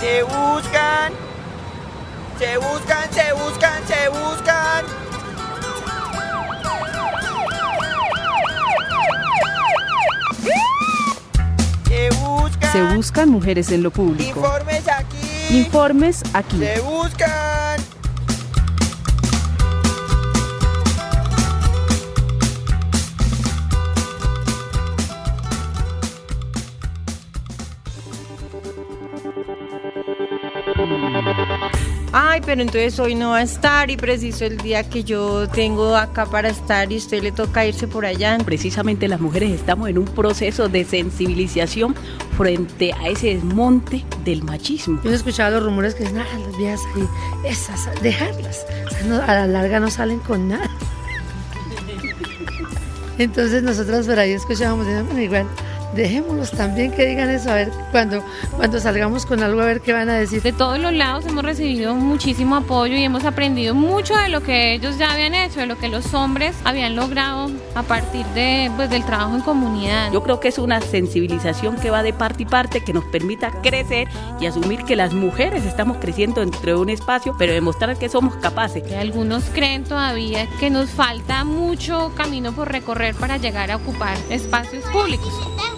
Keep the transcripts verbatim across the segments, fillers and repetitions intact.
Se buscan, se buscan, se buscan, se buscan. Se buscan. Se buscan mujeres en lo público. Informes aquí. Informes aquí. Se buscan. Ay, pero entonces hoy no va a estar y preciso el día que yo tengo acá para estar y a usted le toca irse por allá. Precisamente las mujeres estamos en un proceso de sensibilización frente a ese desmonte del machismo. Yo he escuchado los rumores que dicen, ah, las viejas ahí, esas, dejarlas, o sea, no, a la larga no salen con nada. Entonces nosotros por ahí escuchábamos, bueno, igual, dejémoslos también que digan eso, a ver, cuando, cuando salgamos con algo, a ver qué van a decir. De todos los lados hemos recibido muchísimo apoyo y hemos aprendido mucho de lo que ellos ya habían hecho, de lo que los hombres habían logrado a partir de, pues, del trabajo en comunidad. Yo creo que es una sensibilización que va de parte y parte, que nos permita crecer y asumir que las mujeres estamos creciendo dentro de un espacio, pero demostrar que somos capaces. Algunos creen todavía que nos falta mucho camino por recorrer para llegar a ocupar espacios públicos.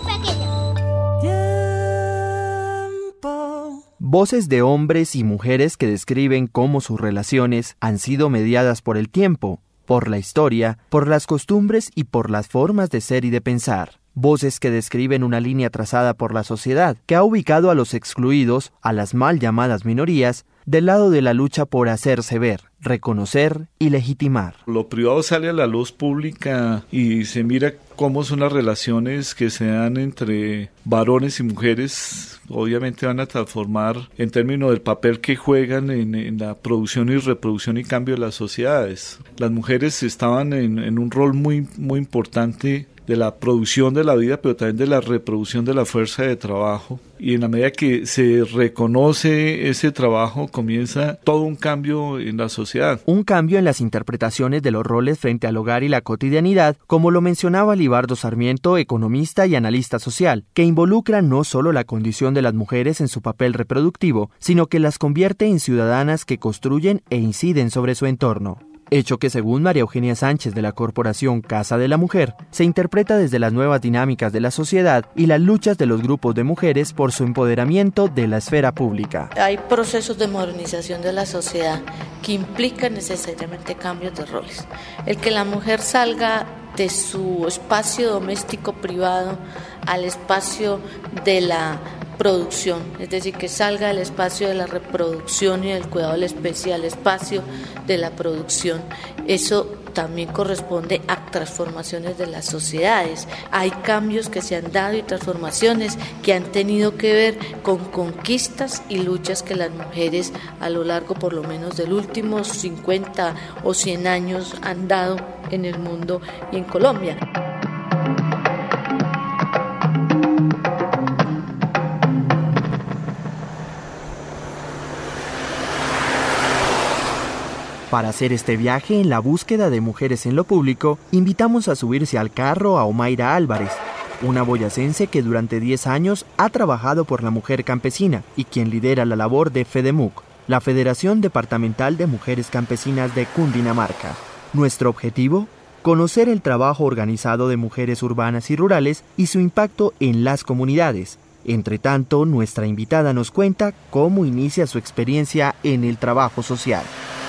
Voces de hombres y mujeres que describen cómo sus relaciones han sido mediadas por el tiempo, por la historia, por las costumbres y por las formas de ser y de pensar. Voces que describen una línea trazada por la sociedad, que ha ubicado a los excluidos, a las mal llamadas minorías, del lado de la lucha por hacerse ver, reconocer y legitimar. Lo privado sale a la luz pública y se mira cómo son las relaciones que se dan entre varones y mujeres. Obviamente van a transformar en términos del papel que juegan en, en la producción y reproducción y cambio de las sociedades. Las mujeres estaban en, en un rol muy, muy importante de la producción de la vida, pero también de la reproducción de la fuerza de trabajo. Y en la medida que se reconoce ese trabajo, comienza todo un cambio en la sociedad. Un cambio en las interpretaciones de los roles frente al hogar y la cotidianidad, como lo mencionaba Libardo Sarmiento, economista y analista social, que involucra no solo la condición de las mujeres en su papel reproductivo, sino que las convierte en ciudadanas que construyen e inciden sobre su entorno. Hecho que, según María Eugenia Sánchez de la Corporación Casa de la Mujer, se interpreta desde las nuevas dinámicas de la sociedad y las luchas de los grupos de mujeres por su empoderamiento de la esfera pública. Hay procesos de modernización de la sociedad que implican necesariamente cambios de roles. El que la mujer salga de su espacio doméstico privado al espacio de la producción, es decir, que salga del espacio de la reproducción y del cuidado del especial espacio de la producción. Eso también corresponde a transformaciones de las sociedades. Hay cambios que se han dado y transformaciones que han tenido que ver con conquistas y luchas que las mujeres a lo largo por lo menos del últimos cincuenta o cien años han dado en el mundo y en Colombia. Para hacer este viaje en la búsqueda de mujeres en lo público, invitamos a subirse al carro a Omaira Álvarez, una boyacense que durante diez años ha trabajado por la mujer campesina y quien lidera la labor de FEDEMUC, la Federación Departamental de Mujeres Campesinas de Cundinamarca. Nuestro objetivo: conocer el trabajo organizado de mujeres urbanas y rurales y su impacto en las comunidades. Entre tanto, nuestra invitada nos cuenta cómo inicia su experiencia en el trabajo social.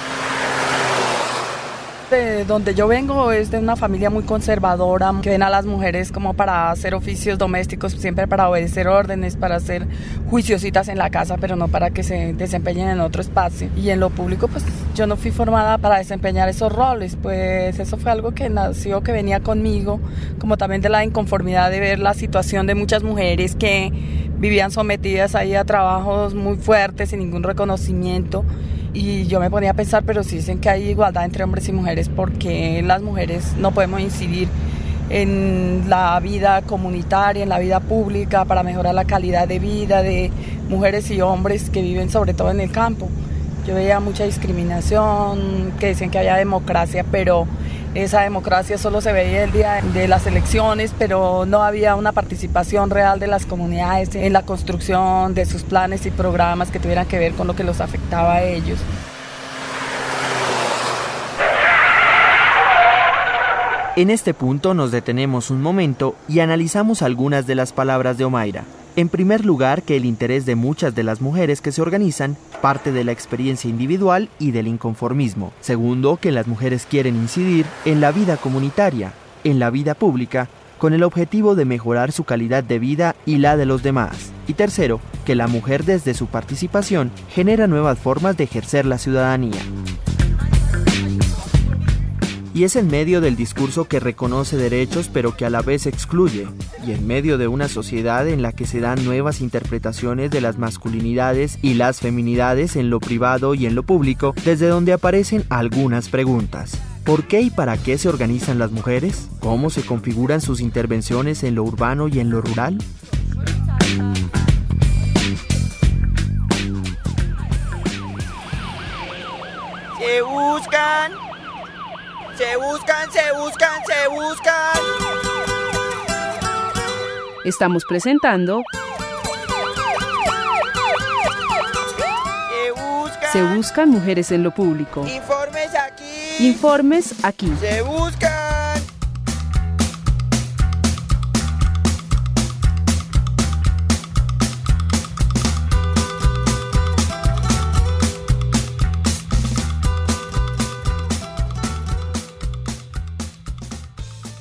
De donde yo vengo es de una familia muy conservadora, que ven a las mujeres como para hacer oficios domésticos, siempre para obedecer órdenes, para hacer juiciositas en la casa, pero no para que se desempeñen en otro espacio. Y en lo público, pues yo no fui formada para desempeñar esos roles, pues eso fue algo que nació, que venía conmigo, como también de la inconformidad de ver la situación de muchas mujeres que vivían sometidas ahí a trabajos muy fuertes, sin ningún reconocimiento. Y yo me ponía a pensar, pero si dicen que hay igualdad entre hombres y mujeres, ¿por qué las mujeres no podemos incidir en la vida comunitaria, en la vida pública, para mejorar la calidad de vida de mujeres y hombres que viven sobre todo en el campo? Yo veía mucha discriminación, que decían que había democracia, pero esa democracia solo se veía el día de las elecciones, pero no había una participación real de las comunidades en la construcción de sus planes y programas que tuvieran que ver con lo que los afectaba a ellos. En este punto nos detenemos un momento y analizamos algunas de las palabras de Omaira. En primer lugar, que el interés de muchas de las mujeres que se organizan parte de la experiencia individual y del inconformismo. Segundo, que las mujeres quieren incidir en la vida comunitaria, en la vida pública, con el objetivo de mejorar su calidad de vida y la de los demás. Y tercero, que la mujer desde su participación genera nuevas formas de ejercer la ciudadanía. Y es en medio del discurso que reconoce derechos pero que a la vez excluye, y en medio de una sociedad en la que se dan nuevas interpretaciones de las masculinidades y las feminidades en lo privado y en lo público, desde donde aparecen algunas preguntas. ¿Por qué y para qué se organizan las mujeres? ¿Cómo se configuran sus intervenciones en lo urbano y en lo rural? Se buscan, se buscan, se buscan, se buscan. Estamos presentando Se buscan, Se buscan mujeres en lo público. informes aquí. Informes aquí. Se buscan.